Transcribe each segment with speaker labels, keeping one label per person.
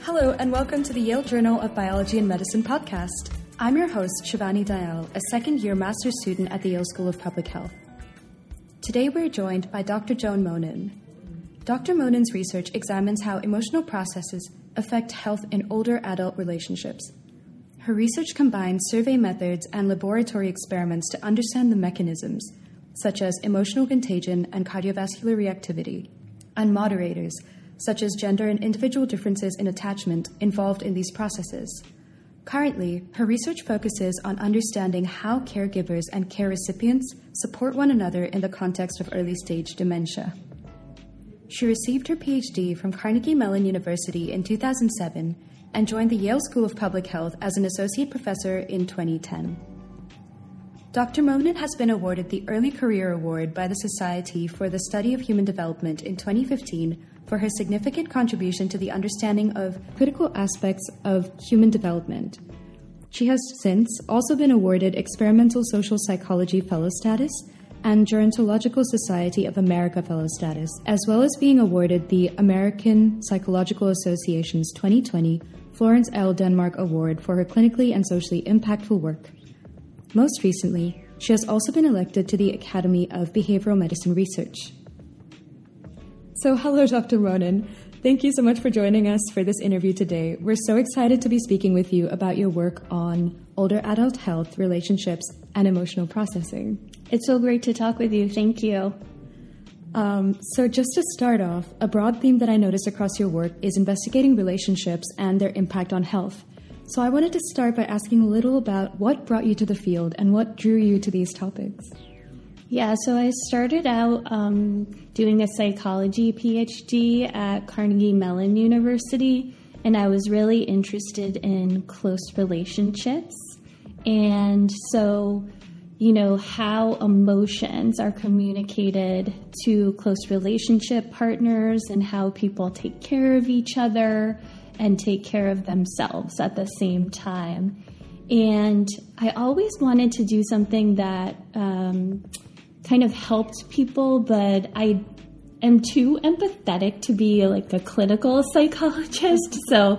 Speaker 1: Hello, and welcome to the Yale Journal of Biology and Medicine podcast. I'm your host, Shivani Dayal, a second-year master's student at the Yale School of Public Health. Today we're joined by Dr. Joan Monin. Dr. Monin's research examines how emotional processes affect health in older adult relationships. Her research combines survey methods and laboratory experiments to understand the mechanisms, such as emotional contagion and cardiovascular reactivity, and moderators, such as gender and individual differences in attachment involved in these processes. Currently, her research focuses on understanding how caregivers and care recipients support one another in the context of early-stage dementia. She received her PhD from Carnegie Mellon University in 2007 and joined the Yale School of Public Health as an associate professor in 2010. Dr. Monin has been awarded the Early Career Award by the Society for the Study of Human Development in 2015 for her significant contribution to the understanding of critical aspects of human development. She has since also been awarded Experimental Social Psychology Fellow status and Gerontological Society of America Fellow status, as well as being awarded the American Psychological Association's 2020 Florence L. Denmark Award for her clinically and socially impactful work. Most recently, she has also been elected to the Academy of Behavioral Medicine Research. So hello, Dr. Monin. Thank you so much for joining us for this interview today. We're so excited to be speaking with you about your work on older adult health, relationships, and emotional processing.
Speaker 2: It's so great to talk with you. Thank you.
Speaker 1: So just to start off, a broad theme that I noticed across your work is investigating relationships and their impact on health. So I wanted to start by asking a little about what brought you to the field and what drew you to these topics.
Speaker 2: Yeah, so I started out doing a psychology PhD at Carnegie Mellon University, and I was really interested in close relationships. And so, how emotions are communicated to close relationship partners and how people take care of each other and take care of themselves at the same time. And I always wanted to do something that kind of helped people, but I am too empathetic to be like a clinical psychologist. So,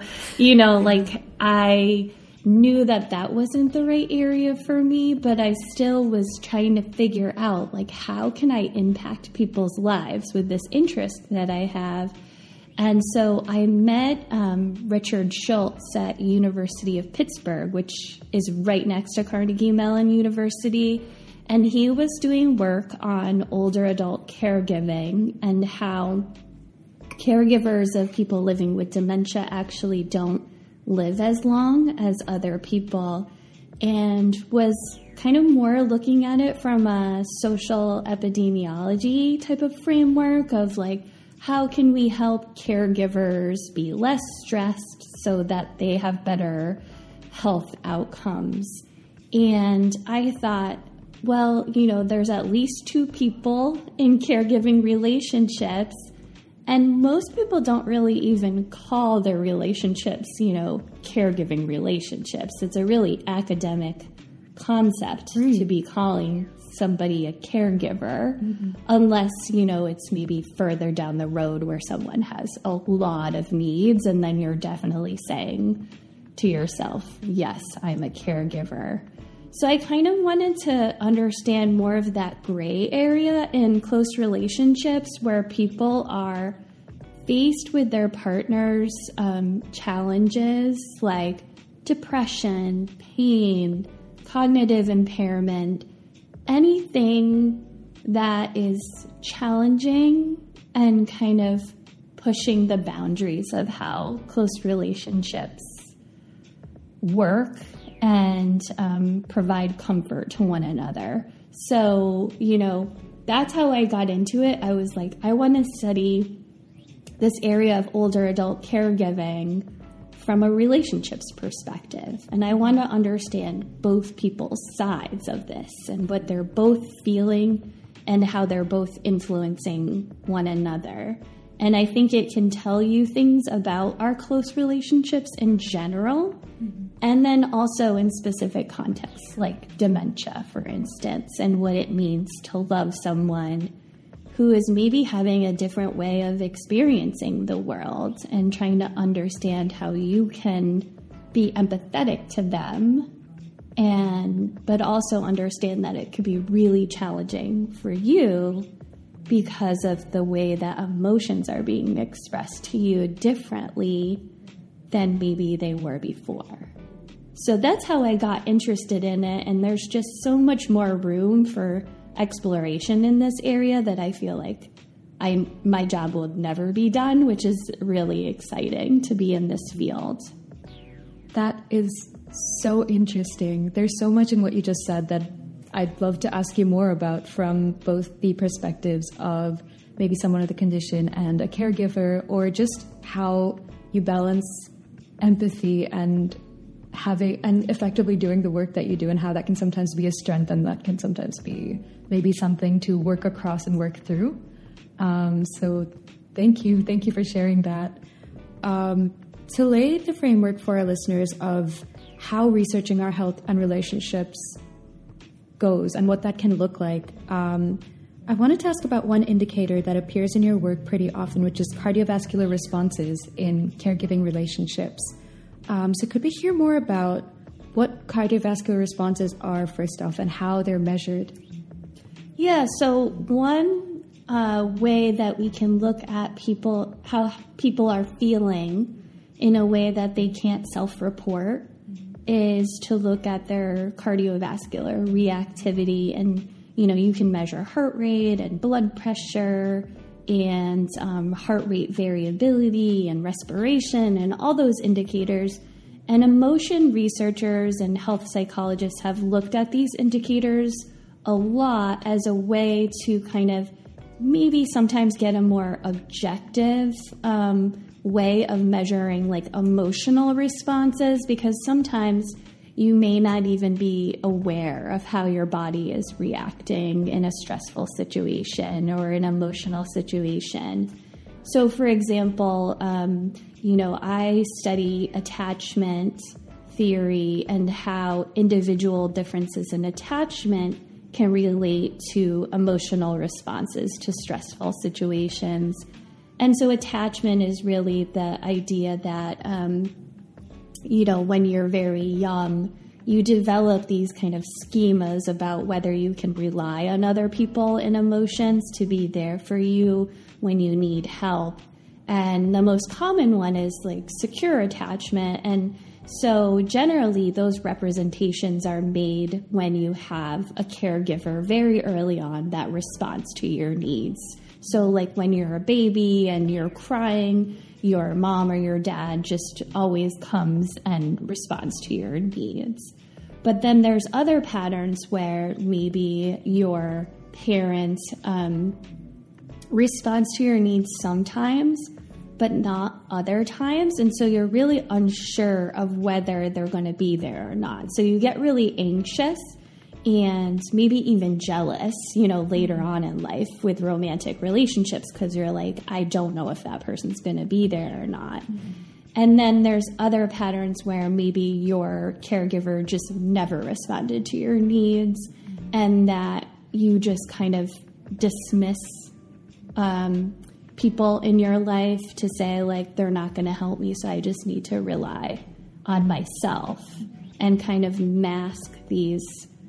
Speaker 2: I knew that wasn't the right area for me, but I still was trying to figure out, how can I impact people's lives with this interest that I have? And so I met Richard Schultz at University of Pittsburgh, which is right next to Carnegie Mellon University. And he was doing work on older adult caregiving and how caregivers of people living with dementia actually don't live as long as other people, and was kind of more looking at it from a social epidemiology type of framework of how can we help caregivers be less stressed so that they have better health outcomes. And I thought, there's at least two people in caregiving relationships, and most people don't really even call their relationships, caregiving relationships. It's a really academic concept to be calling somebody a caregiver, unless, it's maybe further down the road where someone has a lot of needs, and then you're definitely saying to yourself, yes, I'm a caregiver. So I kind of wanted to understand more of that gray area in close relationships where people are faced with their partner's challenges like depression, pain, cognitive impairment, anything that is challenging and kind of pushing the boundaries of how close relationships work and provide comfort to one another. So, that's how I got into it. I was like, I want to study this area of older adult caregiving from a relationships perspective. And I want to understand both people's sides of this and what they're both feeling and how they're both influencing one another. And I think it can tell you things about our close relationships in general, and then also in specific contexts, like dementia, for instance, and what it means to love someone who is maybe having a different way of experiencing the world and trying to understand how you can be empathetic to them, but also understand that it could be really challenging for you because of the way that emotions are being expressed to you differently than maybe they were before. So that's how I got interested in it, and there's just so much more room for exploration in this area that I feel like my job will never be done, which is really exciting to be in this field.
Speaker 1: That is so interesting. There's so much in what you just said that I'd love to ask you more about, from both the perspectives of maybe someone with a condition and a caregiver, or just how you balance empathy and effectively doing the work that you do, and how that can sometimes be a strength and that can sometimes be maybe something to work across and work through. So thank you for sharing that. To lay the framework for our listeners of how researching our health and relationships goes and what that can look like, I wanted to ask about one indicator that appears in your work pretty often, which is cardiovascular responses in caregiving relationships. So could we hear more about what cardiovascular responses are, first off, and how they're measured?
Speaker 2: Yeah, so one way that we can look at how people are feeling in a way that they can't self-report is to look at their cardiovascular reactivity. And, you can measure heart rate and blood pressure and heart rate variability and respiration and all those indicators. And emotion researchers and health psychologists have looked at these indicators a lot as a way to kind of maybe sometimes get a more objective way of measuring like emotional responses, because sometimes you may not even be aware of how your body is reacting in a stressful situation or an emotional situation. So, for example, I study attachment theory and how individual differences in attachment can relate to emotional responses to stressful situations. And so attachment is really the idea that, when you're very young, you develop these kind of schemas about whether you can rely on other people in emotions to be there for you when you need help. And the most common one is like secure attachment. And so generally those representations are made when you have a caregiver very early on that responds to your needs. So like when you're a baby and you're crying, your mom or your dad just always comes and responds to your needs. But then there's other patterns where maybe your parent responds to your needs sometimes, but not other times. And so you're really unsure of whether they're going to be there or not. So you get really anxious and maybe even jealous, later on in life with romantic relationships, because you're like, I don't know if that person's going to be there or not. Mm-hmm. And then there's other patterns where maybe your caregiver just never responded to your needs, mm-hmm. and that you just kind of dismiss people in your life to say, like, they're not going to help me, so I just need to rely on myself, and kind of mask these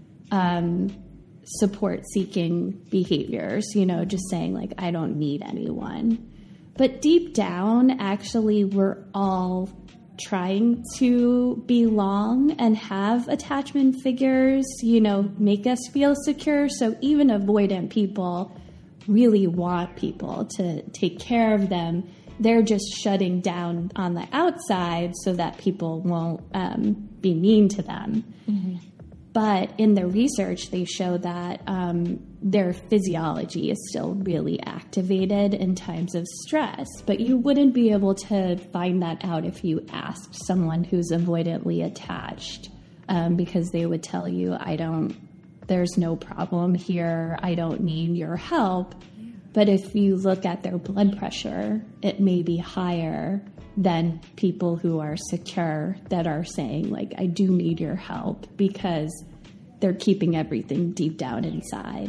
Speaker 2: support-seeking behaviors, just saying, like, I don't need anyone. But deep down, actually, we're all trying to belong and have attachment figures, make us feel secure. So even avoidant people really want people to take care of them. They're just shutting down on the outside so that people won't be mean to them. Mm-hmm. But in the research, they show that their physiology is still really activated in times of stress. But you wouldn't be able to find that out if you asked someone who's avoidantly attached, because they would tell you, there's no problem here, I don't need your help. But if you look at their blood pressure, it may be higher than people who are secure that are saying, like, I do need your help, because they're keeping everything deep down inside.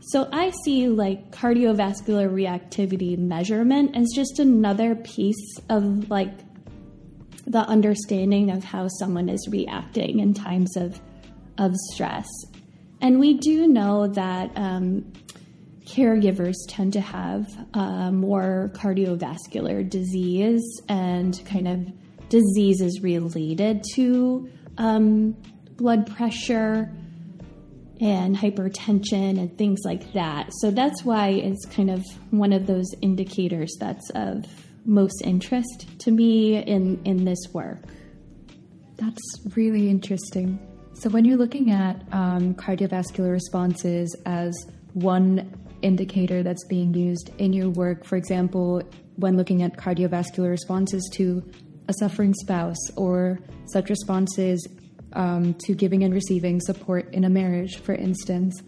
Speaker 2: So I see like cardiovascular reactivity measurement as just another piece of like the understanding of how someone is reacting in times of stress. And we do know that caregivers tend to have more cardiovascular disease and kind of diseases related to blood pressure and hypertension and things like that. So that's why it's kind of one of those indicators that's of most interest to me in this work.
Speaker 1: That's really interesting. So when you're looking at cardiovascular responses as one indicator that's being used in your work, for example, when looking at cardiovascular responses to a suffering spouse or such responses to giving and receiving support in a marriage, for instance,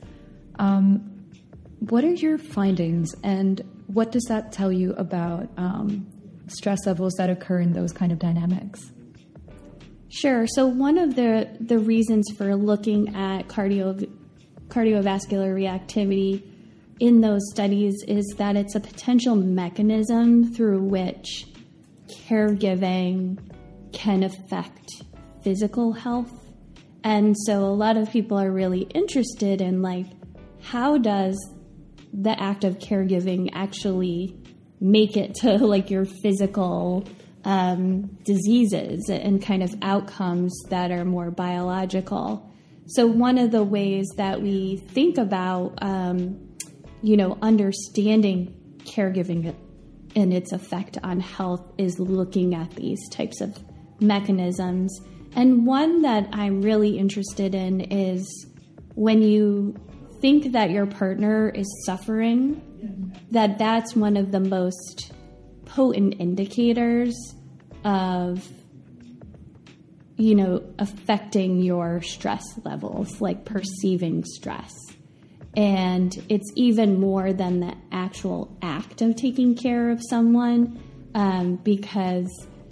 Speaker 1: what are your findings and what does that tell you about stress levels that occur in those kind of dynamics?
Speaker 2: Sure. So one of the reasons for looking at cardiovascular reactivity in those studies is that it's a potential mechanism through which caregiving can affect physical health. And so a lot of people are really interested in like, how does the act of caregiving actually make it to like your physical diseases and kind of outcomes that are more biological. So one of the ways that we think about, understanding caregiving and its effect on health is looking at these types of mechanisms. And one that I'm really interested in is when you think that your partner is suffering, that's one of the most potent indicators of, affecting your stress levels, like perceiving stress. And it's even more than the actual act of taking care of someone, because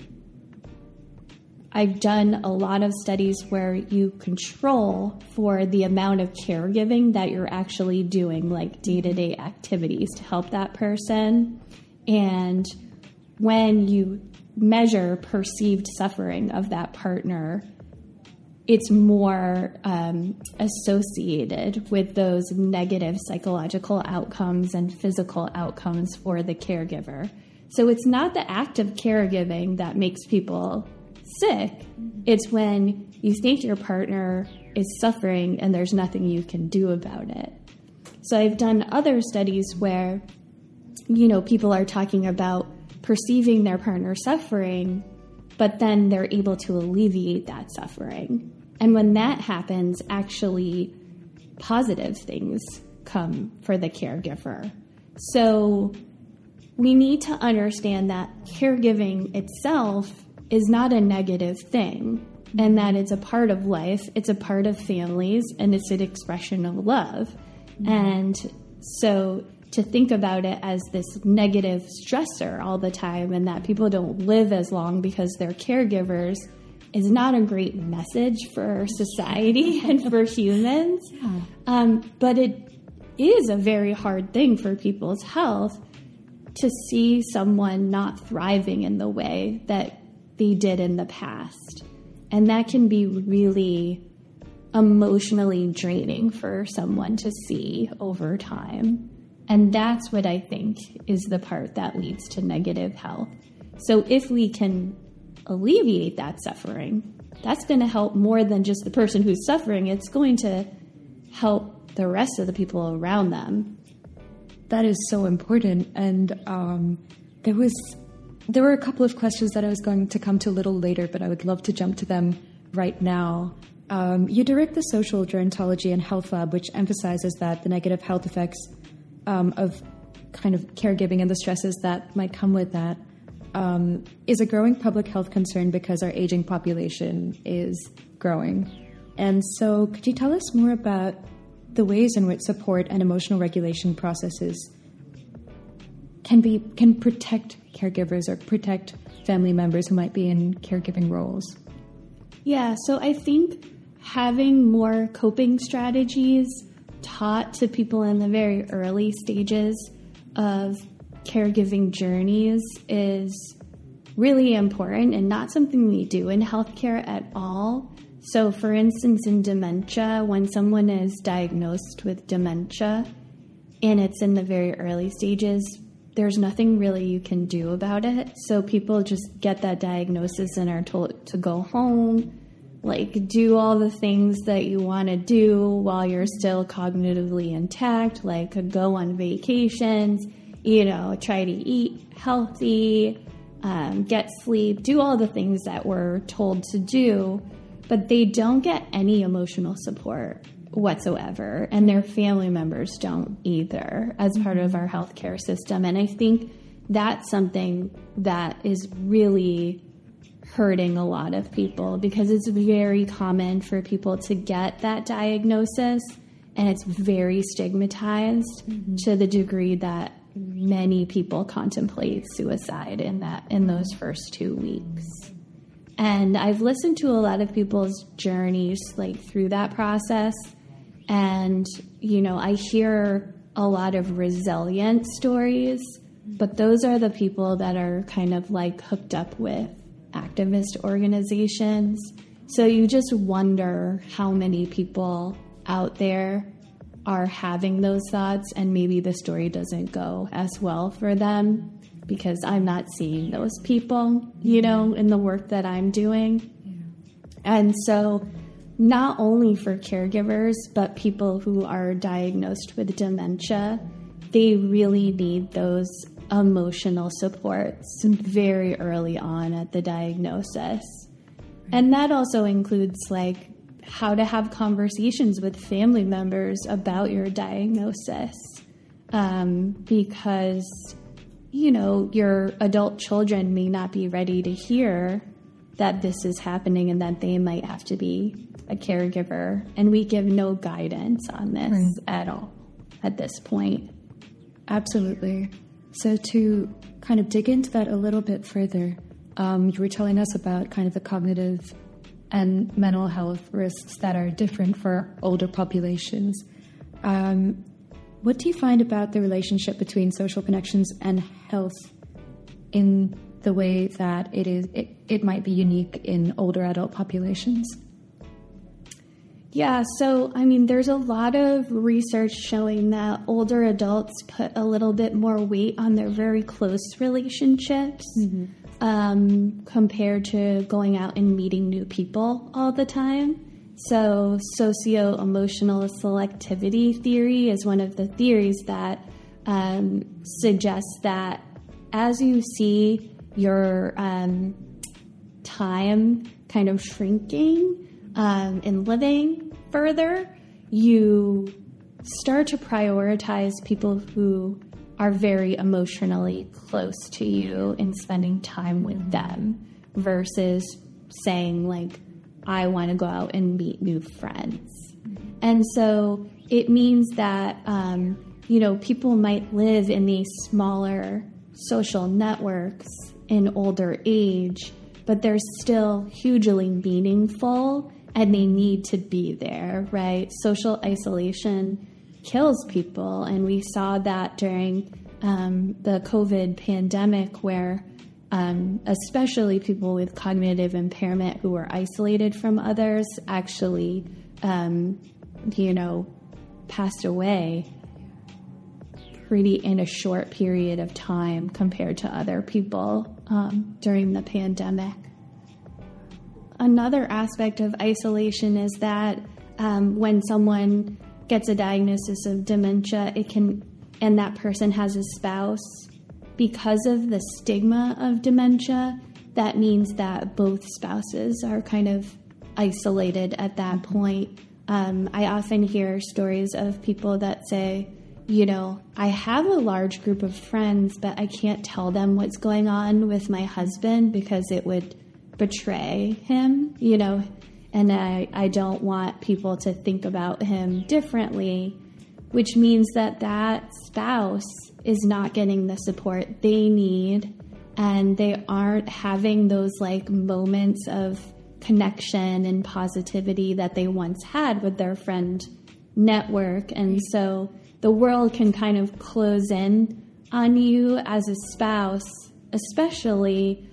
Speaker 2: I've done a lot of studies where you control for the amount of caregiving that you're actually doing, like day-to-day activities to help that person. And when you measure perceived suffering of that partner, it's more associated with those negative psychological outcomes and physical outcomes for the caregiver. So it's not the act of caregiving that makes people sick. It's when you think your partner is suffering and there's nothing you can do about it. So I've done other studies where, people are talking about perceiving their partner suffering, but then they're able to alleviate that suffering. And when that happens, actually positive things come for the caregiver. So we need to understand that caregiving itself is not a negative thing, and that it's a part of life, it's a part of families, and it's an expression of love. And so to think about it as this negative stressor all the time and that people don't live as long because they're caregivers is not a great message for society and for humans. But it is a very hard thing for people's health to see someone not thriving in the way that they did in the past. And that can be really emotionally draining for someone to see over time. And that's what I think is the part that leads to negative health. So if we can alleviate that suffering, that's going to help more than just the person who's suffering. It's going to help the rest of the people around them.
Speaker 1: That is so important. And there were a couple of questions that I was going to come to a little later, but I would love to jump to them right now. You direct the Social Gerontology and Health Lab, which emphasizes that the negative health effects of kind of caregiving and the stresses that might come with that is a growing public health concern because our aging population is growing. And so could you tell us more about the ways in which support and emotional regulation processes can protect caregivers or protect family members who might be in caregiving roles?
Speaker 2: Yeah, so I think having more coping strategies taught to people in the very early stages of caregiving journeys is really important and not something we do in healthcare at all. So, for instance, in dementia, when someone is diagnosed with dementia and it's in the very early stages, there's nothing really you can do about it. So people just get that diagnosis and are told to go home, like do all the things that you want to do while you're still cognitively intact, like go on vacations, try to eat healthy, get sleep, do all the things that we're told to do, but they don't get any emotional support whatsoever, and their family members don't either as part of our healthcare system. And I think that's something that is really hurting a lot of people, because it's very common for people to get that diagnosis, and it's very stigmatized to the degree that many people contemplate suicide in those first 2 weeks. And I've listened to a lot of people's journeys through that process. And, I hear a lot of resilient stories, but those are the people that are kind of hooked up with activist organizations. So you just wonder how many people out there are having those thoughts, and maybe the story doesn't go as well for them, because I'm not seeing those people, in the work that I'm doing. Yeah. And so not only for caregivers, but people who are diagnosed with dementia, they really need those emotional supports very early on at the diagnosis. And that also includes how to have conversations with family members about your diagnosis, because, your adult children may not be ready to hear that this is happening and that they might have to be a caregiver. And we give no guidance on this at all at this point.
Speaker 1: Absolutely. So to kind of dig into that a little bit further, you were telling us about kind of the cognitive and mental health risks that are different for older populations. What do you find about the relationship between social connections and health in the way that it might be unique in older adult populations?
Speaker 2: Yeah, so, there's a lot of research showing that older adults put a little bit more weight on their very close relationships compared to going out and meeting new people all the time. So socio-emotional selectivity theory is one of the theories that suggests that as you see your time kind of shrinking and living further, you start to prioritize people who are very emotionally close to you and spending time with them versus saying I want to go out and meet new friends. And so it means that, people might live in these smaller social networks in older age, but they're still hugely meaningful and they need to be there, right? Social isolation kills people, and we saw that during the COVID pandemic, where especially people with cognitive impairment who were isolated from others actually, passed away in a short period of time compared to other people during the pandemic. Another aspect of isolation is that when someone gets a diagnosis of dementia, and that person has a spouse, because of the stigma of dementia, that means that both spouses are kind of isolated at that point. I often hear stories of people that say, I have a large group of friends, but I can't tell them what's going on with my husband because it would betray him, and I don't want people to think about him differently, which means that spouse is not getting the support they need, and they aren't having those moments of connection and positivity that they once had with their friend network. And so the world can kind of close in on you as a spouse, especially,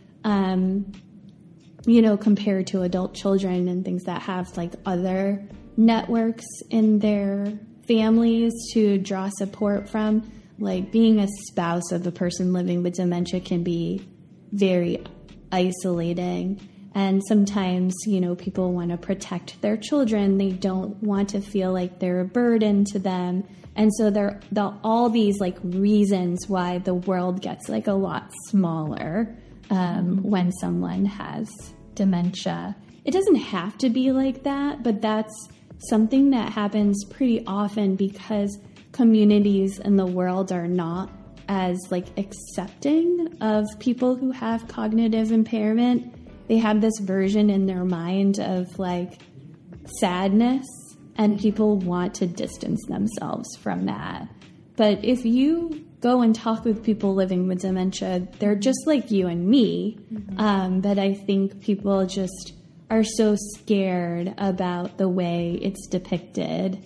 Speaker 2: compared to adult children and things that have like other networks in their families to draw support from. Like being a spouse of a person living with dementia can be very isolating. And sometimes, people want to protect their children. They don't want to feel like they're a burden to them. And so there are all these like reasons why the world gets like a lot smaller when someone has dementia. It doesn't have to be like that, but that's something that happens pretty often because communities in the world are not as like accepting of people who have cognitive impairment. They have this version in their mind of like sadness, and people want to distance themselves from that. But if you go and talk with people living with dementia, they're just like you and me. But I think people just are so scared about the way it's depicted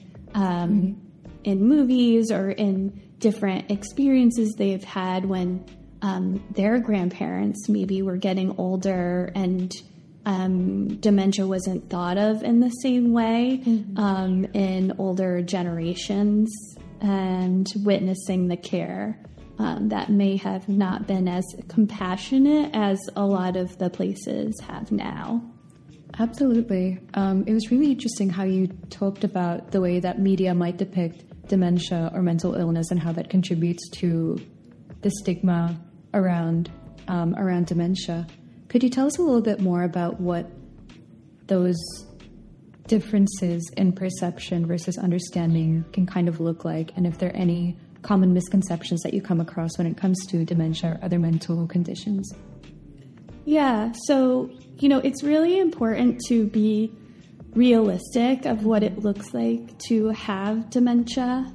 Speaker 2: in movies or in different experiences they've had when their grandparents maybe were getting older and dementia wasn't thought of in the same way in older generations, and witnessing the care that may have not been as compassionate as a lot of the places have now.
Speaker 1: Absolutely. It was really interesting how you talked about the way that media might depict dementia or mental illness and how that contributes to the stigma around dementia. Could you tell us a little bit more about what those differences in perception versus understanding can kind of look like, and if there are any common misconceptions that you come across when it comes to dementia or other mental conditions?
Speaker 2: Yeah, so, it's really important to be realistic of what it looks like to have dementia.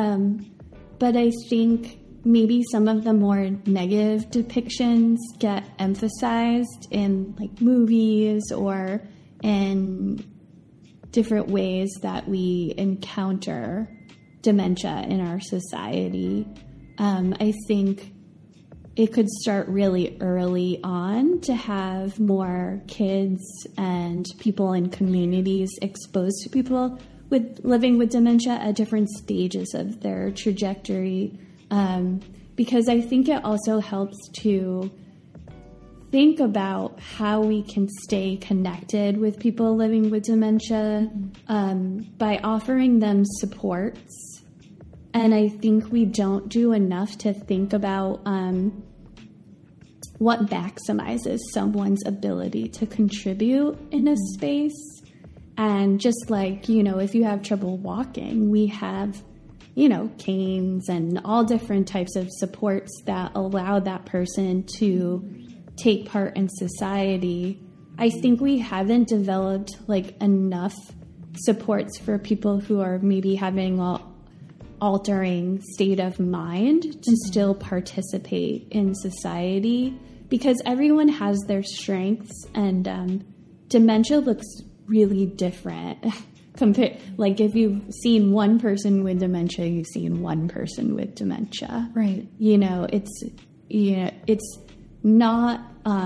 Speaker 2: But I think maybe some of the more negative depictions get emphasized in like movies or in different ways that we encounter dementia in our society. I think it could start really early on to have more kids and people in communities exposed to people living with dementia at different stages of their trajectory. Because I think it also helps to think about how we can stay connected with people living with dementia by offering them supports. And I think we don't do enough to think about what maximizes someone's ability to contribute in a space. And just like, if you have trouble walking, we have canes and all different types of supports that allow that person to take part in society. I think we haven't developed like enough supports for people who are maybe having an altering state of mind to still participate in society, because everyone has their strengths, and dementia looks really different. Like if you've seen one person with dementia, you've seen one person with dementia.
Speaker 1: Right.
Speaker 2: It's not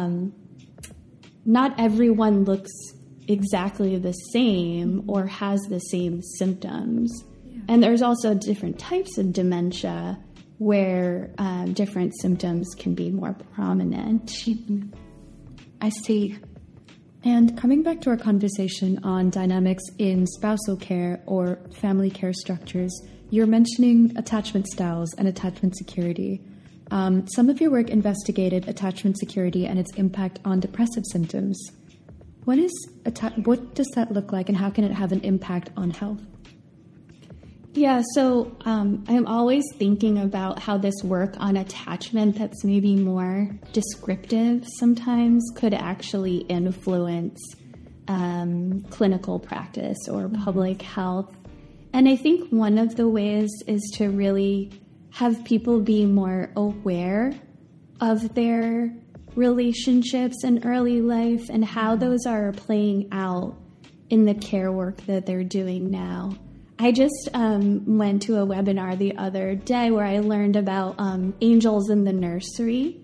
Speaker 2: everyone looks exactly the same or has the same symptoms. Yeah. And there's also different types of dementia where different symptoms can be more prominent.
Speaker 1: I see. And coming back to our conversation on dynamics in spousal care or family care structures, you're mentioning attachment styles and attachment security. Some of your work investigated attachment security and its impact on depressive symptoms. What does that look like, and how can it have an impact on health?
Speaker 2: Yeah, so I'm always thinking about how this work on attachment that's maybe more descriptive sometimes could actually influence clinical practice or public health. And I think one of the ways is to really have people be more aware of their relationships in early life and how those are playing out in the care work that they're doing now. I just went to a webinar the other day where I learned about angels in the nursery.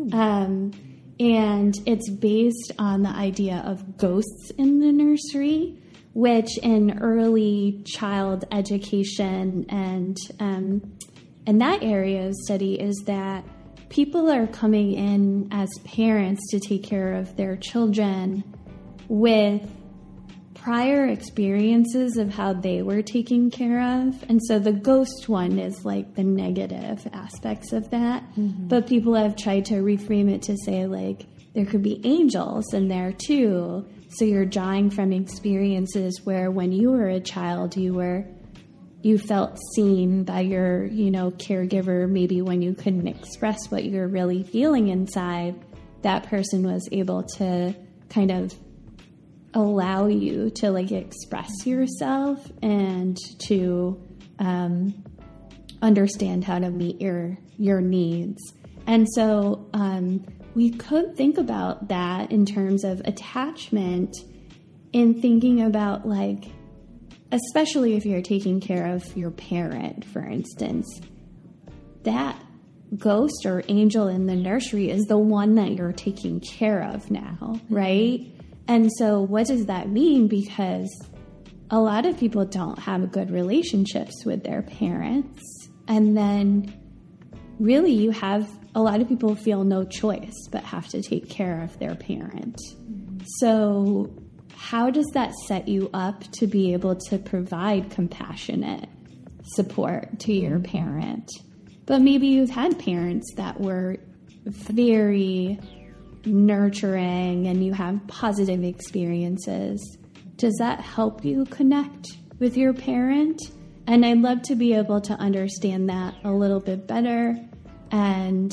Speaker 2: And it's based on the idea of ghosts in the nursery, which in early child education and that area of study is that people are coming in as parents to take care of their children with prior experiences of how they were taken care of. And so the ghost one is like the negative aspects of that. Mm-hmm. But people have tried to reframe it to say, like, there could be angels in there too. So you're drawing from experiences where when you were a child, you felt seen by your, caregiver. Maybe when you couldn't express what you're really feeling inside, that person was able to kind of allow you to like express yourself and to understand how to meet your needs. And so we could think about that in terms of attachment in thinking about, like, especially if you're taking care of your parent, for instance, that ghost or angel in the nursery is the one that you're taking care of now, right? And so what does that mean? Because a lot of people don't have good relationships with their parents. And then really you have a lot of people feel no choice but have to take care of their parent. So how does that set you up to be able to provide compassionate support to your parent? But maybe you've had parents that were very nurturing and you have positive experiences. Does that help you connect with your parent? And I'd love to be able to understand that a little bit better and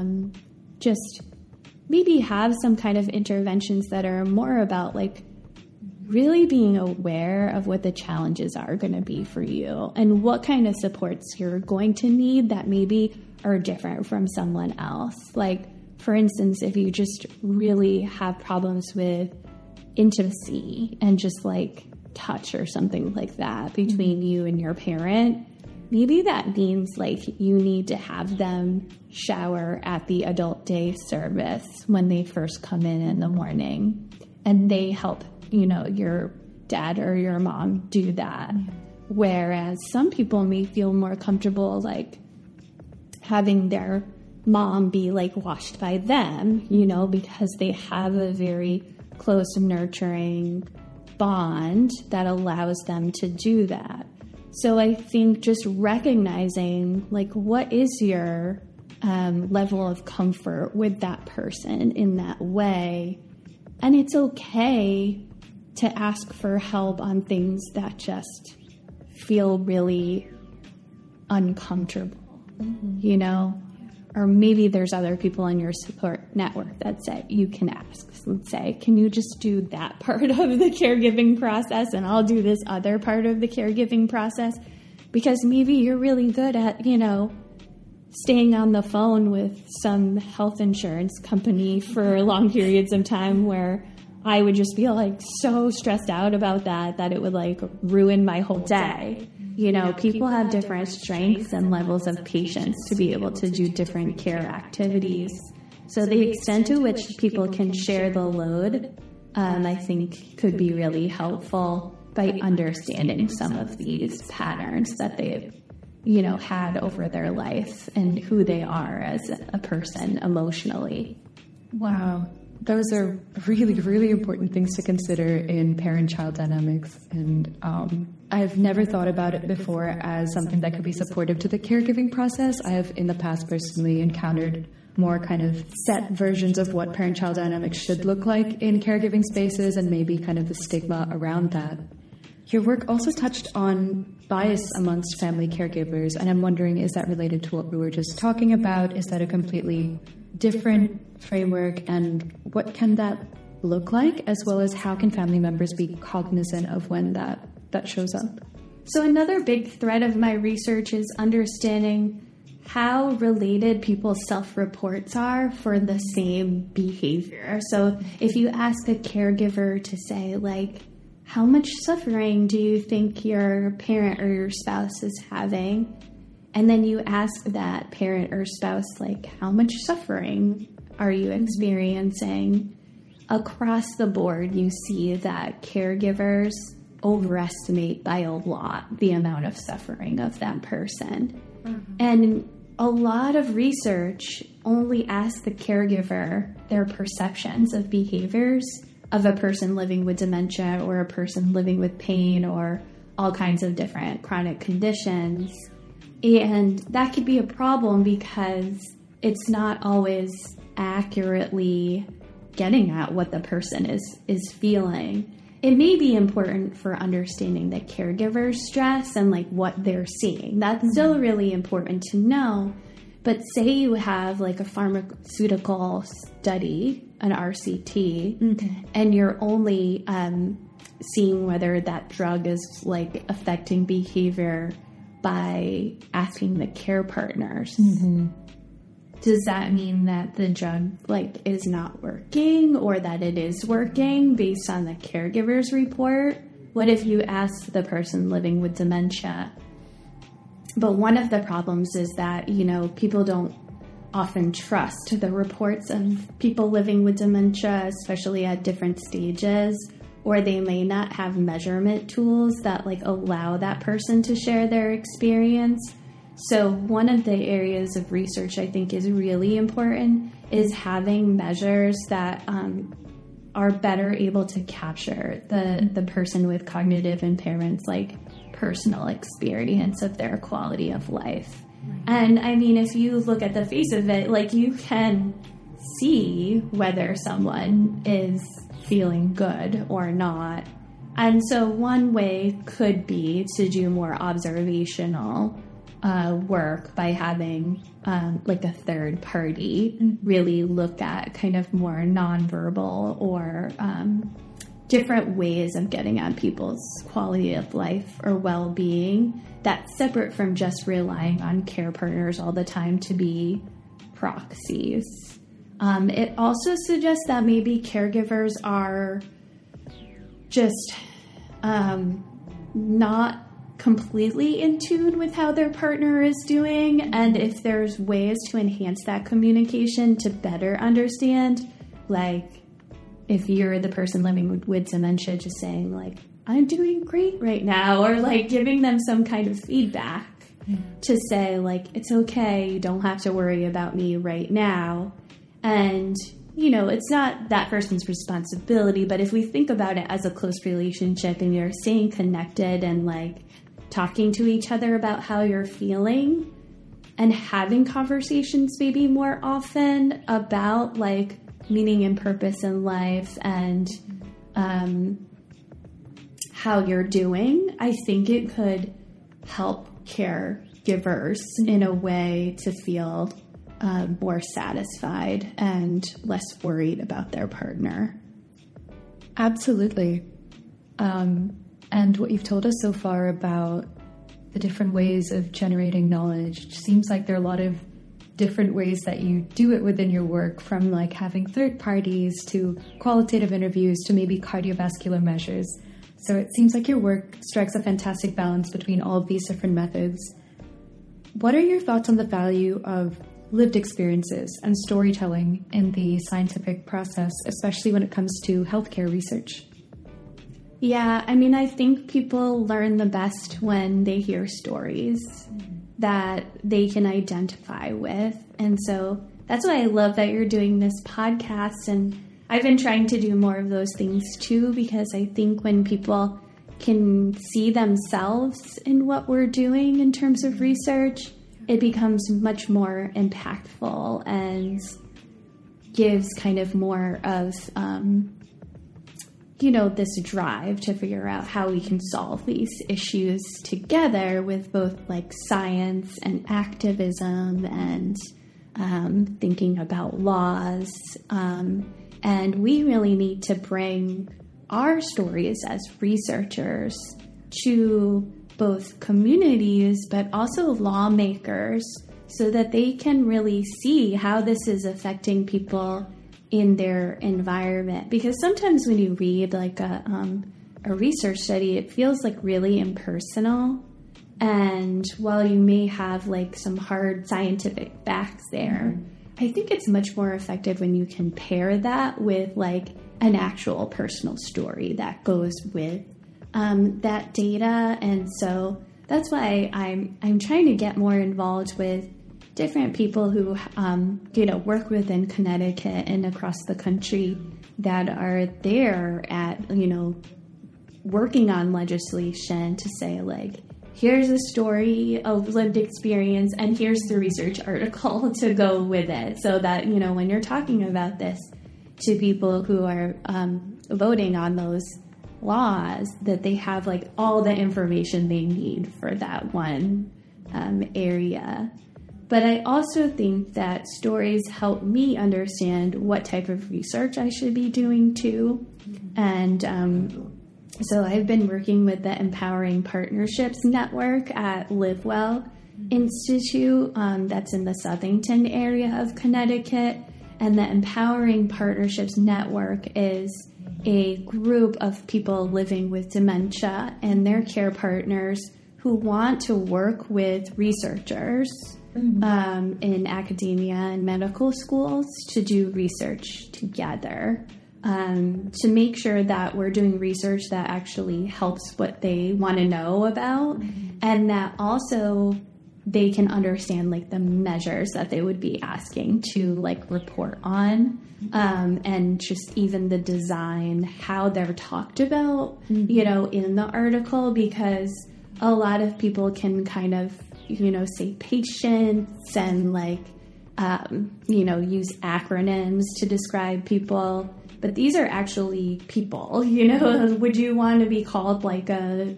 Speaker 2: just maybe have some kind of interventions that are more about like really being aware of what the challenges are going to be for you and what kind of supports you're going to need that maybe are different from someone else. Like, for instance, if you just really have problems with intimacy and just like touch or something like that between you and your parent, maybe that means like you need to have them shower at the adult day service when they first come in the morning, and they help, your dad or your mom do that. Whereas some people may feel more comfortable like having their mom be like washed by them, because they have a very close nurturing bond that allows them to do that. So I think just recognizing like what is your level of comfort with that person in that way. And it's okay to ask for help on things that just feel really uncomfortable, Or maybe there's other people in your support network that say you can ask. Let's say, can you just do that part of the caregiving process and I'll do this other part of the caregiving process? Because maybe you're really good at, staying on the phone with some health insurance company for long periods of time where I would just be like so stressed out about that it would like ruin my whole day. People have different strengths and levels of patience to be able to do different care activities. So the extent to which people can share the load, I think could be really helpful by understanding some of these patterns that they've, had over their life and who they are as a person emotionally.
Speaker 3: Wow. Those are really, really important things to consider in parent-child dynamics. And I've never thought about it before as something that could be supportive to the caregiving process. I have in the past personally encountered more kind of set versions of what parent-child dynamics should look like in caregiving spaces and maybe kind of the stigma around that. Your work also touched on bias amongst family caregivers, and I'm wondering, is that related to what we were just talking about? Is that a completely different framework, and what can that look like, as well as how can family members be cognizant of when that shows up?
Speaker 2: So another big thread of my research is understanding how related people's self-reports are for the same behavior. So if you ask a caregiver to say, like, how much suffering do you think your parent or your spouse is having? And then you ask that parent or spouse, like, how much suffering are you experiencing? Across the board, you see that caregivers overestimate by a lot the amount of suffering of that person. Mm-hmm. And a lot of research only asks the caregiver their perceptions of behaviors of a person living with dementia or a person living with pain or all kinds of different chronic conditions. And that could be a problem because it's not always accurately getting at what the person is feeling. It may be important for understanding the caregiver's stress and like what they're seeing. That's still really important to know. But say you have like a pharmaceutical study, an RCT, and you're only seeing whether that drug is like affecting behavior by asking the care partners. Mm-hmm. Does that mean that the drug like is not working or that it is working based on the caregiver's report? What if you ask the person living with dementia? But one of the problems is that, you know, people don't often trust the reports of people living with dementia, especially at different stages, or they may not have measurement tools that like allow that person to share their experience. So one of the areas of research I think is really important is having measures that are better able to capture the person with cognitive impairments, like personal experience of their quality of life. Right. And I mean, if you look at the face of it, like you can see whether someone is feeling good or not. And so one way could be to do more observational work by having like a third party really look at kind of more nonverbal or different ways of getting at people's quality of life or well-being that's separate from just relying on care partners all the time to be proxies. It also suggests that maybe caregivers are just not completely in tune with how their partner is doing, and if there's ways to enhance that communication to better understand, like if you're the person living with dementia just saying like, I'm doing great right now, or like giving them some kind of feedback to say like, it's okay, you don't have to worry about me right now. And you know, it's not that person's responsibility, but if we think about it as a close relationship and you're staying connected and like talking to each other about how you're feeling and having conversations maybe more often about like meaning and purpose in life and how you're doing, I think it could help caregivers in a way to feel more satisfied and less worried about their partner.
Speaker 3: Absolutely. And what you've told us so far about the different ways of generating knowledge seems like there are a lot of different ways that you do it within your work, from like having third parties to qualitative interviews to maybe cardiovascular measures. So it seems like your work strikes a fantastic balance between all of these different methods. What are your thoughts on the value of lived experiences and storytelling in the scientific process, especially when it comes to healthcare research?
Speaker 2: Yeah, I mean, I think people learn the best when they hear stories that they can identify with. And so that's why I love that you're doing this podcast. And I've been trying to do more of those things too, because I think when people can see themselves in what we're doing in terms of research, it becomes much more impactful and gives kind of more of, this drive to figure out how we can solve these issues together with both like science and activism and thinking about laws. And we really need to bring our stories as researchers to both communities, but also lawmakers, so that they can really see how this is affecting people in their environment. Because sometimes when you read like a a research study, it feels like really impersonal. And while you may have like some hard scientific facts there, I think it's much more effective when you can pair that with like an actual personal story that goes with that data. And so that's why I'm trying to get more involved with different people who, work within Connecticut and across the country that are there at, working on legislation to say like, here's a story of lived experience and here's the research article to go with it. So that, when you're talking about this to people who are voting on those laws, that they have like all the information they need for that one area. But I also think that stories help me understand what type of research I should be doing too. And so I've been working with the Empowering Partnerships Network at LiveWell Institute that's in the Southington area of Connecticut. And the Empowering Partnerships Network is a group of people living with dementia and their care partners who want to work with researchers in academia and medical schools to do research together. To make sure that we're doing research that actually helps what they want to know about, and that also they can understand like the measures that they would be asking to like report on, and just even the design, how they're talked about, in the article, because a lot of people can kind of, say patients and like, use acronyms to describe people. But these are actually people, would you want to be called like a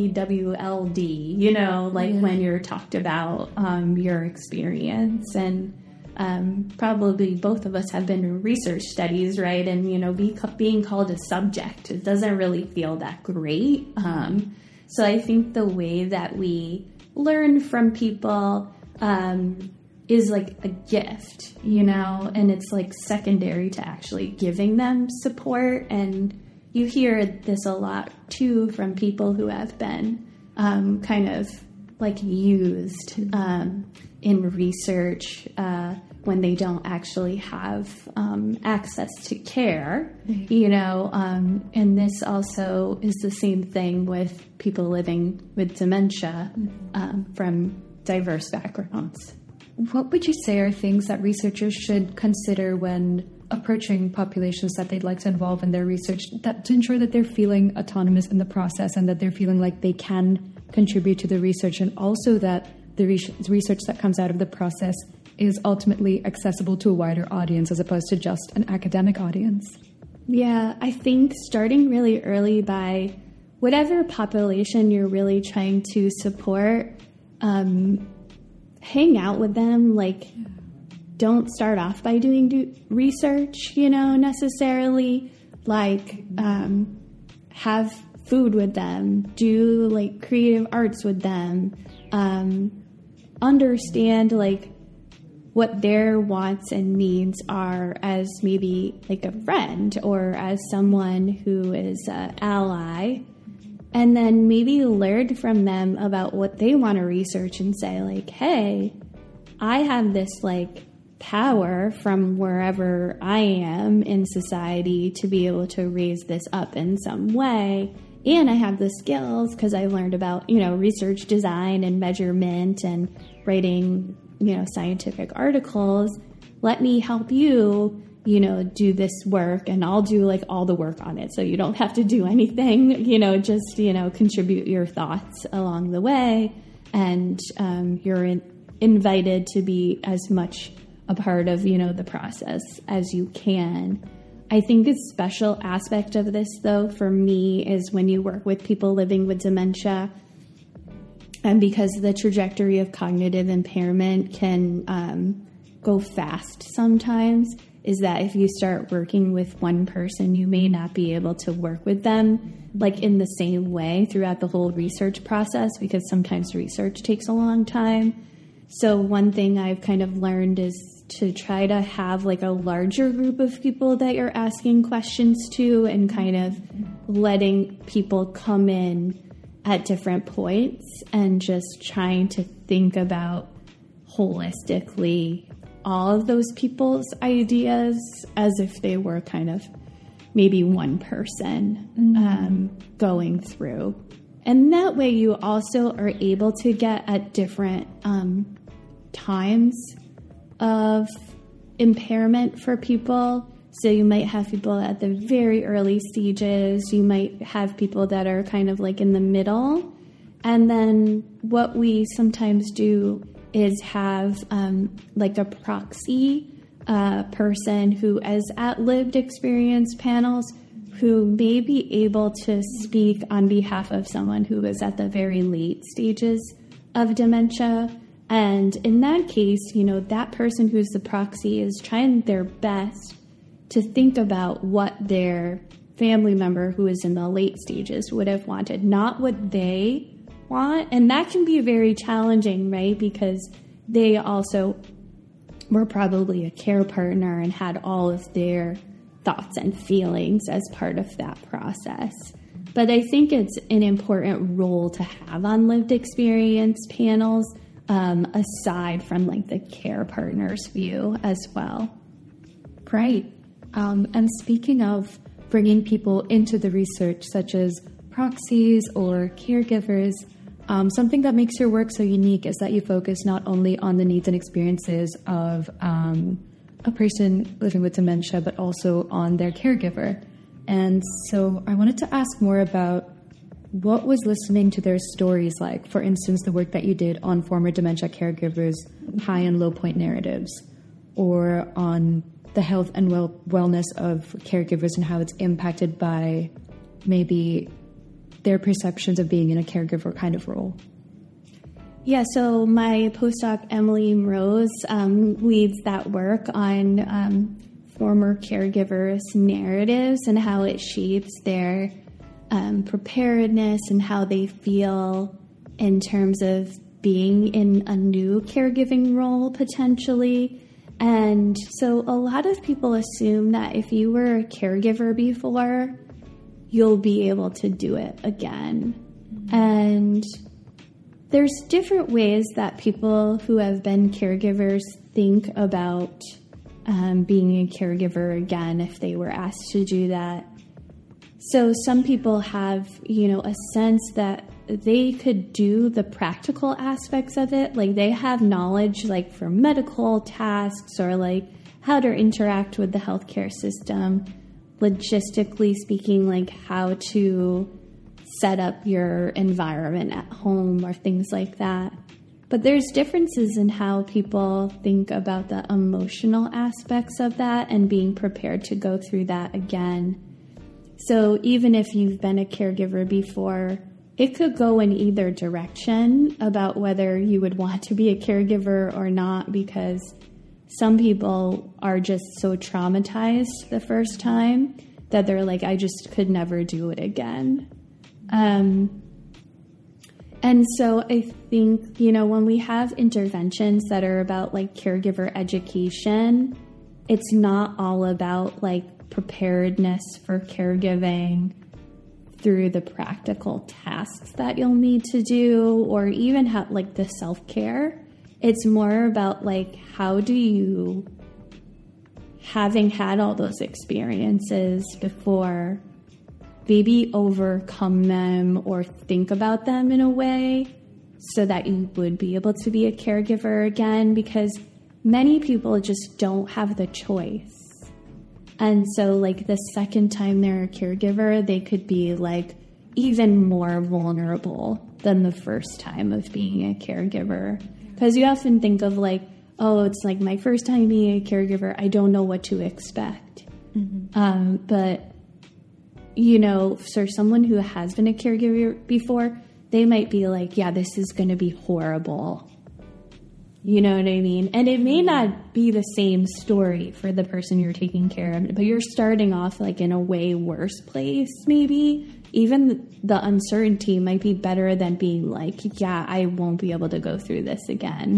Speaker 2: PWLD, when you're talked about your experience. And probably both of us have been in research studies, right? And, being called a subject, it doesn't really feel that great. So I think the way that we learn from people is like a gift, and it's like secondary to actually giving them support. And you hear this a lot too from people who have been kind of like used in research when they don't actually have access to care, and this also is the same thing with people living with dementia from diverse backgrounds.
Speaker 3: What would you say are things that researchers should consider when approaching populations that they'd like to involve in their research, that to ensure that they're feeling autonomous in the process and that they're feeling like they can contribute to the research, and also that the research that comes out of the process is ultimately accessible to a wider audience as opposed to just an academic audience?
Speaker 2: Yeah, I think starting really early by whatever population you're really trying to support, hang out with them. Like, don't start off by doing research, necessarily. Like, have food with them, do like creative arts with them, understand like what their wants and needs are as maybe like a friend or as someone who is an ally. And then maybe learn from them about what they want to research and say like, hey, I have this like power from wherever I am in society to be able to raise this up in some way. And I have the skills because I learned about, research design and measurement and writing, scientific articles. Let me help you, do this work, and I'll do like all the work on it. So you don't have to do anything, just, contribute your thoughts along the way. And you're invited to be as much a part of, the process as you can. I think a special aspect of this, though, for me, is when you work with people living with dementia, and because the trajectory of cognitive impairment can go fast sometimes, is that if you start working with one person, you may not be able to work with them like in the same way throughout the whole research process, because sometimes research takes a long time. So one thing I've kind of learned is to try to have like a larger group of people that you're asking questions to, and kind of letting people come in at different points and just trying to think about holistically all of those people's ideas as if they were kind of maybe one person going through. And that way you also are able to get at different times of impairment for people. So you might have people at the very early stages. You might have people that are kind of like in the middle. And then what we sometimes do is have like a proxy person who is at lived experience panels, who may be able to speak on behalf of someone who is at the very late stages of dementia. And in that case, you know, that person who's the proxy is trying their best to think about what their family member who is in the late stages would have wanted, not what they want. And that can be very challenging, right? Because they also were probably a care partner and had all of their thoughts and feelings as part of that process. But I think it's an important role to have on lived experience panels, aside from like the care partner's view as well.
Speaker 3: Right. And speaking of bringing people into the research, such as proxies or caregivers, something that makes your work so unique is that you focus not only on the needs and experiences of a person living with dementia, but also on their caregiver. And so I wanted to ask more about what was listening to their stories like. For instance, the work that you did on former dementia caregivers' high and low point narratives, or on the health and wellness of caregivers and how it's impacted by maybe their perceptions of being in a caregiver kind of role.
Speaker 2: Yeah, so my postdoc, Emily Rose, leads that work on former caregivers' narratives and how it shapes their preparedness and how they feel in terms of being in a new caregiving role potentially. And so a lot of people assume that if you were a caregiver before, you'll be able to do it again. And there's different ways that people who have been caregivers think about being a caregiver again if they were asked to do that. So some people have, you know, a sense that they could do the practical aspects of it. Like they have knowledge like for medical tasks or like how to interact with the healthcare system, logistically speaking, like how to set up your environment at home or things like that. But there's differences in how people think about the emotional aspects of that and being prepared to go through that again. So even if you've been a caregiver before, it could go in either direction about whether you would want to be a caregiver or not, because some people are just so traumatized the first time that they're like, I just could never do it again. And so I think, you know, when we have interventions that are about like caregiver education, it's not all about like preparedness for caregiving through the practical tasks that you'll need to do, or even how like the self-care. It's more about like, how do you, having had all those experiences before, maybe overcome them or think about them in a way so that you would be able to be a caregiver again, because many people just don't have the choice. And so like the second time they're a caregiver, they could be like even more vulnerable than the first time of being a caregiver. Because you often think of like, oh, it's like my first time being a caregiver, I don't know what to expect. Mm-hmm. But you know, for someone who has been a caregiver before, they might be like, yeah, this is going to be horrible. You know what I mean? And it may not be the same story for the person you're taking care of, but you're starting off like in a way worse place, maybe. Even the uncertainty might be better than being like, yeah, I won't be able to go through this again.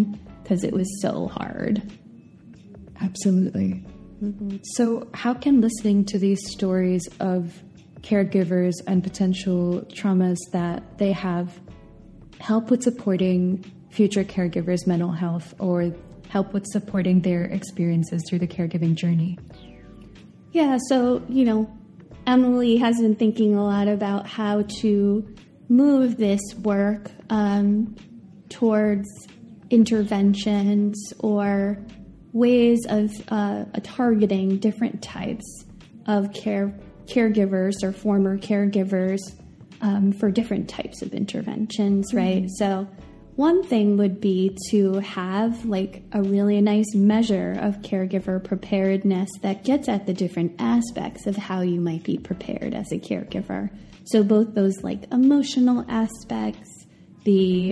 Speaker 2: because it was so hard.
Speaker 3: Absolutely. So how can listening to these stories of caregivers and potential traumas that they have help with supporting future caregivers' mental health or help with supporting their experiences through the caregiving journey?
Speaker 2: Yeah, so, Emily has been thinking a lot about how to move this work towards interventions or ways of targeting different types of caregivers or former caregivers for different types of interventions, right? Mm-hmm. So one thing would be to have like a really nice measure of caregiver preparedness that gets at the different aspects of how you might be prepared as a caregiver. So both those like emotional aspects, the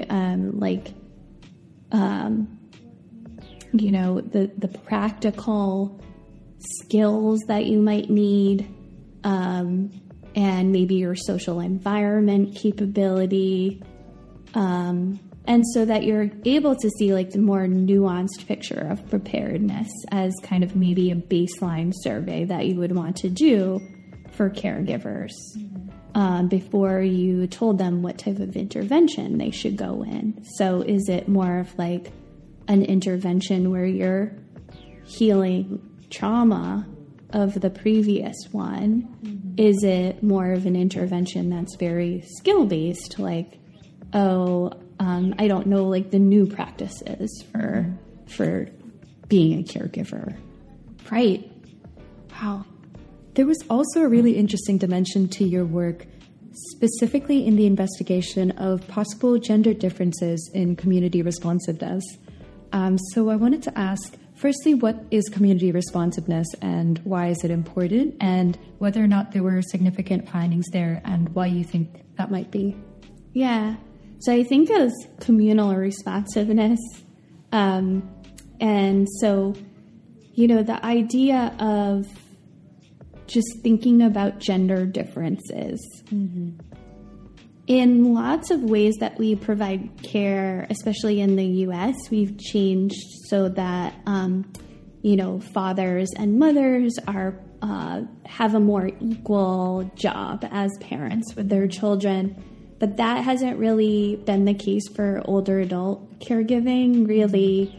Speaker 2: the practical skills that you might need, and maybe your social environment capability, and so that you're able to see like the more nuanced picture of preparedness as kind of maybe a baseline survey that you would want to do for caregivers before you told them what type of intervention they should go in. So is it more of like an intervention where you're healing trauma of the previous one? Mm-hmm. Is it more of an intervention that's very skill-based, like, I don't know, like the new practices for being a caregiver?
Speaker 3: Right. Wow. There was also a really interesting dimension to your work, specifically in the investigation of possible gender differences in community responsiveness. So I wanted to ask, firstly, what is community responsiveness and why is it important, and whether or not there were significant findings there and why you think that might be?
Speaker 2: Yeah. So I think of communal responsiveness. And so, the idea of just thinking about gender differences. Mm-hmm. In lots of ways that we provide care, especially in the U.S., we've changed so that, fathers and mothers have a more equal job as parents with their children. But that hasn't really been the case for older adult caregiving. Really,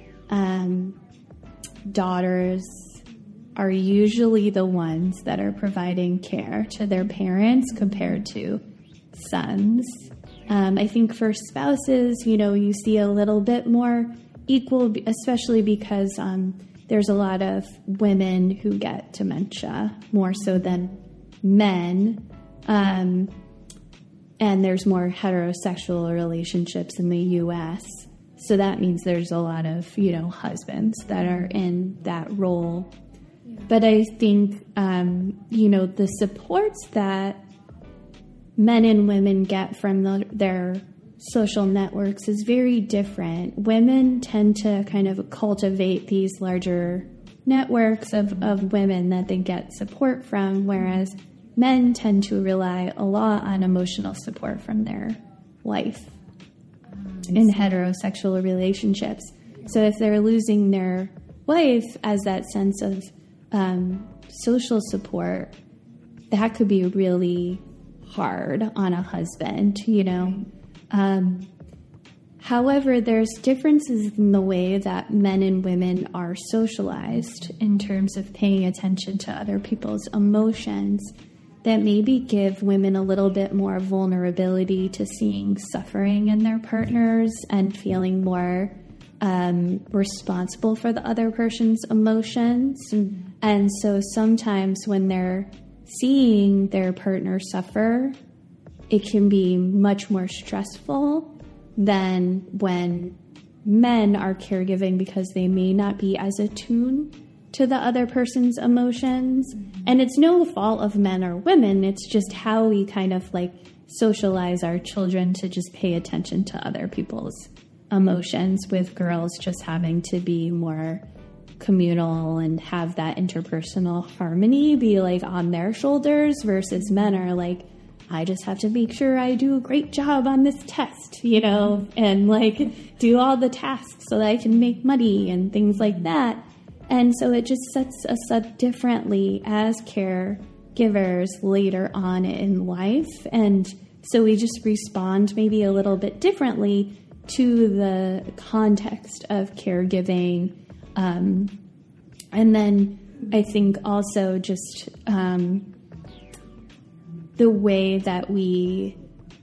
Speaker 2: daughters are usually the ones that are providing care to their parents compared to sons. I think for spouses, you see a little bit more equal, especially because there's a lot of women who get dementia more so than men. And there's more heterosexual relationships in the U.S. So that means there's a lot of, husbands that are in that role. Yeah. But I think, the supports that men and women get from their social networks is very different. Women tend to kind of cultivate these larger networks of women that they get support from, whereas men tend to rely a lot on emotional support from their wife in heterosexual relationships. So if they're losing their wife as that sense of social support, that could be really hard on a husband, However, there's differences in the way that men and women are socialized in terms of paying attention to other people's emotions that maybe give women a little bit more vulnerability to seeing suffering in their partners and feeling more responsible for the other person's emotions. Mm-hmm. And so sometimes when they're seeing their partner suffer, it can be much more stressful than when men are caregiving because they may not be as attuned to the other person's emotions. Mm-hmm. And it's no fault of men or women. It's just how we kind of like socialize our children to just pay attention to other people's emotions, with girls just having to be more communal and have that interpersonal harmony be like on their shoulders, versus men are like, I just have to make sure I do a great job on this test, you know, and like do all the tasks so that I can make money and things like that. And so it just sets us up differently as caregivers later on in life. And so we just respond maybe a little bit differently to the context of caregiving. And then I think also just the way that we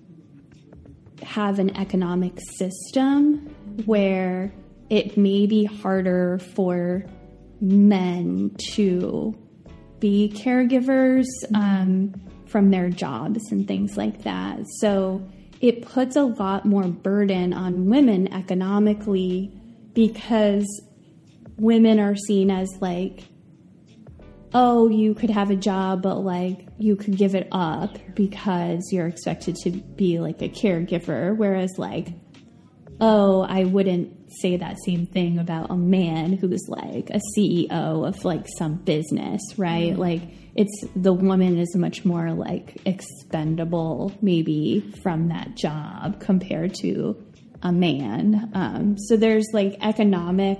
Speaker 2: have an economic system where it may be harder for men to be caregivers from their jobs and things like that. So it puts a lot more burden on women economically because women are seen as like, oh, you could have a job, but like you could give it up because you're expected to be like a caregiver. Whereas like, oh, I wouldn't say that same thing about a man who's like a CEO of like some business, right? Mm-hmm. Like it's the woman is much more like expendable maybe from that job compared to a man. So there's like economic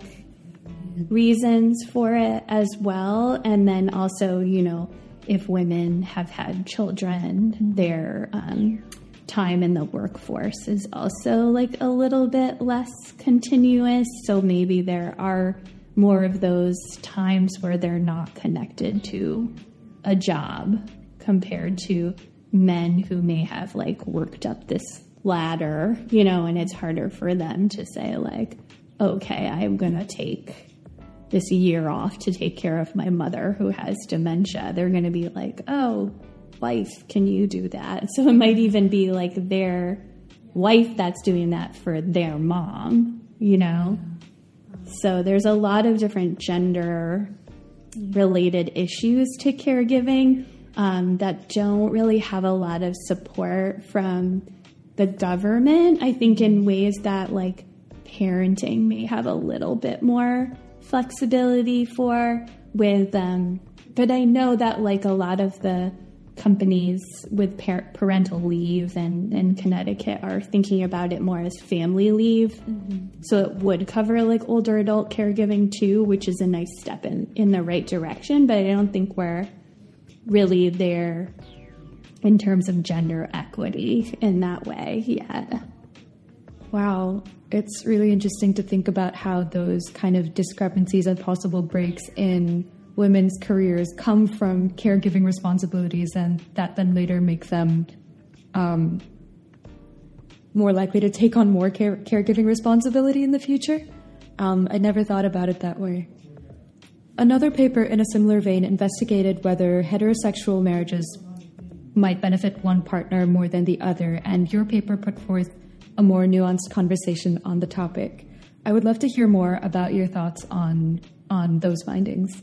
Speaker 2: reasons for it as well. And then also, you know, if women have had children, their time in the workforce is also like a little bit less continuous. So maybe there are more of those times where they're not connected to a job compared to men who may have like worked up this ladder, you know, and it's harder for them to say like, okay, I'm going to take this year off to take care of my mother who has dementia. They're going to be like, oh, wife, can you do that? So it might even be like their wife that's doing that for their mom, you know? So there's a lot of different gender related issues to caregiving that don't really have a lot of support from the government. I think in ways that like parenting may have a little bit more flexibility for with but I know that like a lot of the companies with parental leave and in Connecticut are thinking about it more as family leave. Mm-hmm. So it would cover like older adult caregiving too, which is a nice step in the right direction, but I don't think we're really there in terms of gender equity in that way yet.
Speaker 3: Wow. It's really interesting to think about how those kind of discrepancies and possible breaks in women's careers come from caregiving responsibilities, and that then later make them more likely to take on more caregiving responsibility in the future. I never thought about it that way. Another paper in a similar vein investigated whether heterosexual marriages might benefit one partner more than the other, and your paper put forth a more nuanced conversation on the topic. I would love to hear more about your thoughts on those findings.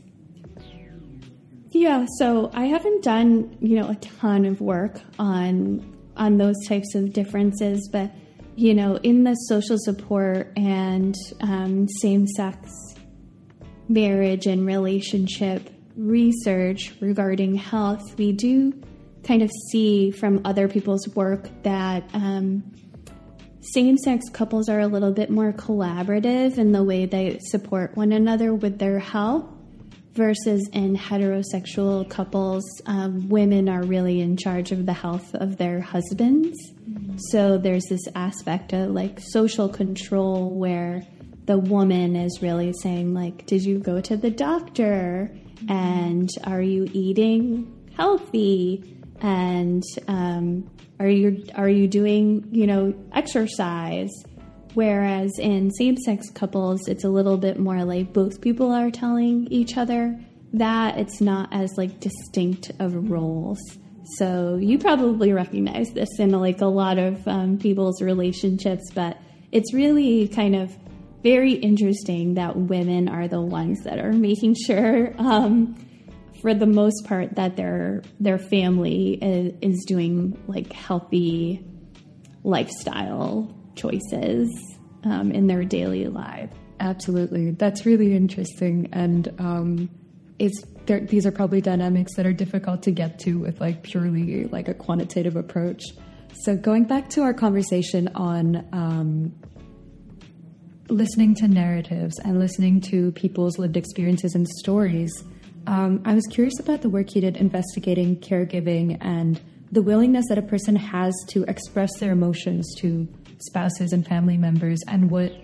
Speaker 2: Yeah, so I haven't done, you know, a ton of work on those types of differences, but, you know, in the social support and same-sex marriage and relationship research regarding health, we do kind of see from other people's work that same-sex couples are a little bit more collaborative in the way they support one another with their health, versus in heterosexual couples, women are really in charge of the health of their husbands. Mm-hmm. So there's this aspect of like social control where the woman is really saying like, did you go to the doctor? And are you eating healthy? And are you doing, you know, exercise? Whereas in same-sex couples, it's a little bit more like both people are telling each other that. It's not as like distinct of roles. So you probably recognize this in like a lot of people's relationships, but it's really kind of very interesting that women are the ones that are making sure, for the most part, that their family is doing like healthy lifestyle choices in their daily life.
Speaker 3: Absolutely. That's really interesting. And these are probably dynamics that are difficult to get to with like purely like a quantitative approach. So going back to our conversation on listening to narratives and listening to people's lived experiences and stories, I was curious about the work you did investigating caregiving and the willingness that a person has to express their emotions to spouses and family members, and what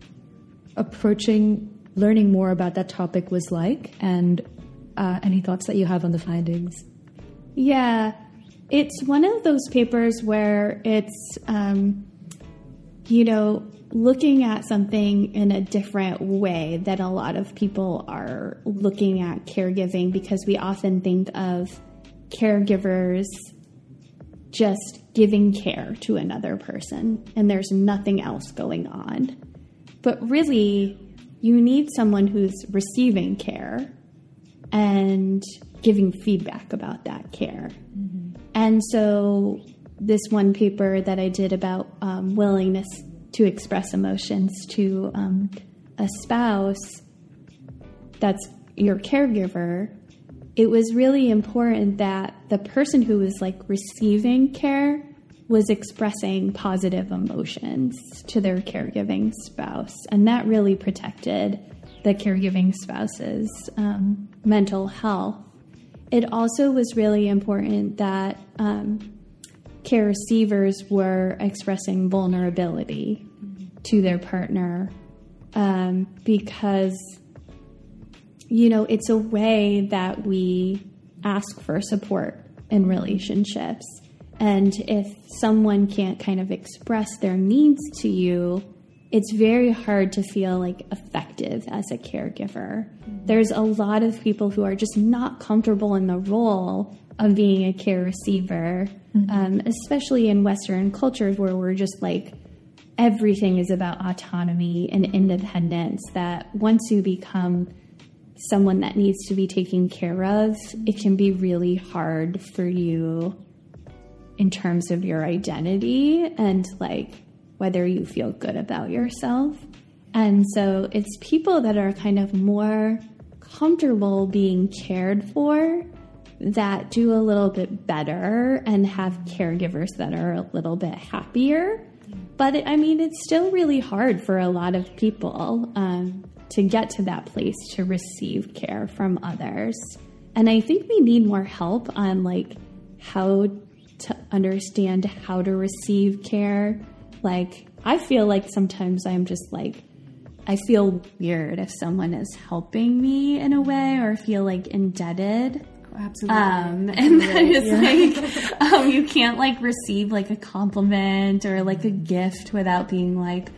Speaker 3: learning more about that topic was like, and any thoughts that you have on the findings.
Speaker 2: Yeah, it's one of those papers where it's, looking at something in a different way that a lot of people are looking at caregiving, because we often think of caregivers just giving care to another person and there's nothing else going on. But really, you need someone who's receiving care and giving feedback about that care. Mm-hmm. And so this one paper that I did about willingness to express emotions to a spouse that's your caregiver, it was really important that the person who was like receiving care was expressing positive emotions to their caregiving spouse. And that really protected the caregiving spouse's mental health. It also was really important that care receivers were expressing vulnerability to their partner, because, it's a way that we ask for support in relationships. And if someone can't kind of express their needs to you, it's very hard to feel like effective as a caregiver. Mm-hmm. There's a lot of people who are just not comfortable in the role of being a care receiver, especially in Western cultures where we're just like, everything is about autonomy and independence, that once you become someone that needs to be taken care of, it can be really hard for you in terms of your identity and like whether you feel good about yourself. And so it's people that are kind of more comfortable being cared for that do a little bit better and have caregivers that are a little bit happier. But it's still really hard for a lot of people to get to that place to receive care from others. And I think we need more help on like how to understand how to receive care. Like, I feel like sometimes I'm just like, I feel weird if someone is helping me in a way, or feel like indebted.
Speaker 1: Absolutely.
Speaker 2: And then it's like, you can't like receive like a compliment or like a gift without being like,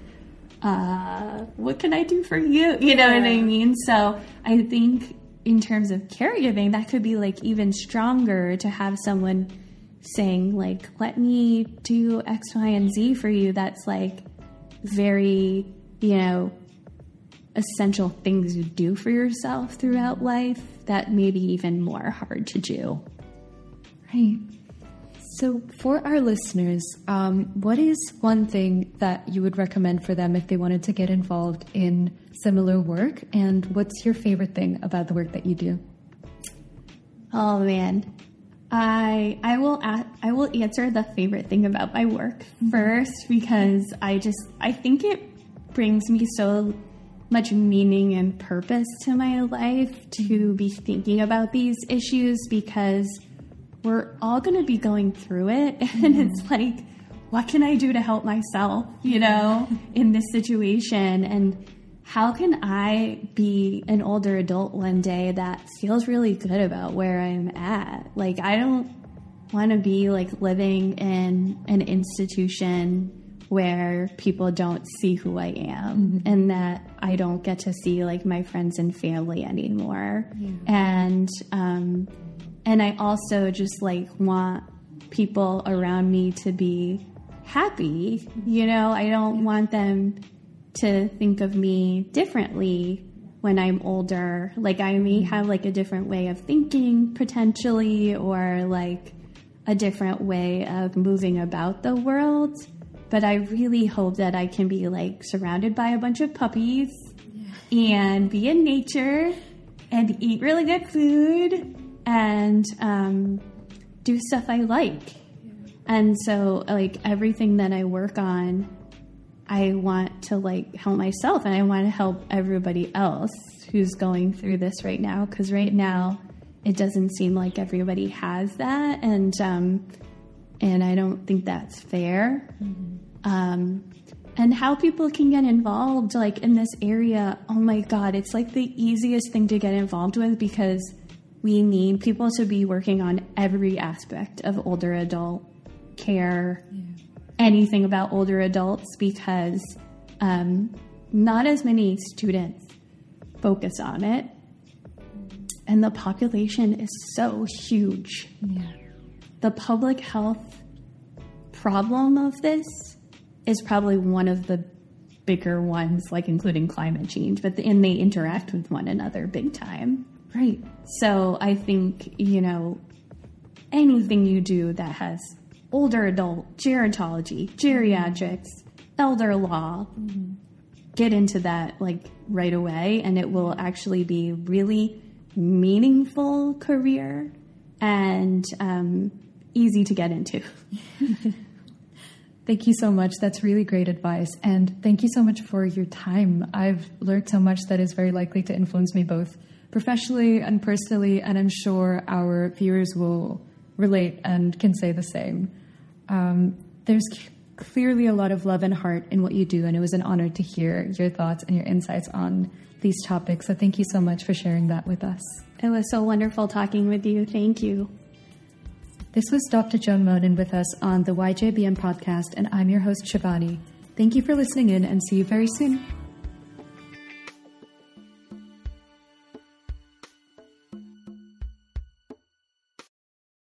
Speaker 2: what can I do for you? You know what I mean? So I think in terms of caregiving, that could be like even stronger to have someone saying like, let me do X, Y, and Z for you. That's like very, essential things you do for yourself throughout life that may be even more hard to do.
Speaker 3: Right. So for our listeners, what is one thing that you would recommend for them if they wanted to get involved in similar work? And what's your favorite thing about the work that you do?
Speaker 2: Oh man, I will answer the favorite thing about my work first, because I think it brings me so much meaning and purpose to my life to be thinking about these issues, because we're all going to be going through it. And it's like, what can I do to help myself, in this situation? And how can I be an older adult one day that feels really good about where I'm at? Like, I don't want to be like living in an institution where people don't see who I am, and that I don't get to see like my friends and family anymore. Yeah. And I also just like want people around me to be happy. I don't want them to think of me differently when I'm older. Like, I may have like a different way of thinking potentially, or like a different way of moving about the world. But I really hope that I can be like surrounded by a bunch of puppies and be in nature and eat really good food and do stuff I like. And so, like, everything that I work on, I want to, like, help myself, and I want to help everybody else who's going through this right now, because right now it doesn't seem like everybody has that, and I don't think that's fair. And how people can get involved, like, in this area, oh my God, it's like the easiest thing to get involved with, because we need people to be working on every aspect of older adult care, anything about older adults, because not as many students focus on it. And the population is so huge. Yeah. The public health problem of this is probably one of the bigger ones, like including climate change, and they interact with one another big time. Right. So I think, anything you do that has older adult, gerontology, geriatrics, elder law, get into that like right away, and it will actually be really meaningful career and easy to get into.
Speaker 3: Thank you so much. That's really great advice. And thank you so much for your time. I've learned so much that is very likely to influence me both professionally and personally, and I'm sure our viewers will relate and can say the same. There's clearly a lot of love and heart in what you do, and it was an honor to hear your thoughts and your insights on these topics. So thank you so much for sharing that with us.
Speaker 2: It was so wonderful talking with you. Thank you.
Speaker 1: This was Dr. Joan Monin with us on the YJBM podcast, and I'm your host, Shivani. Thank you for listening in, and see you very soon.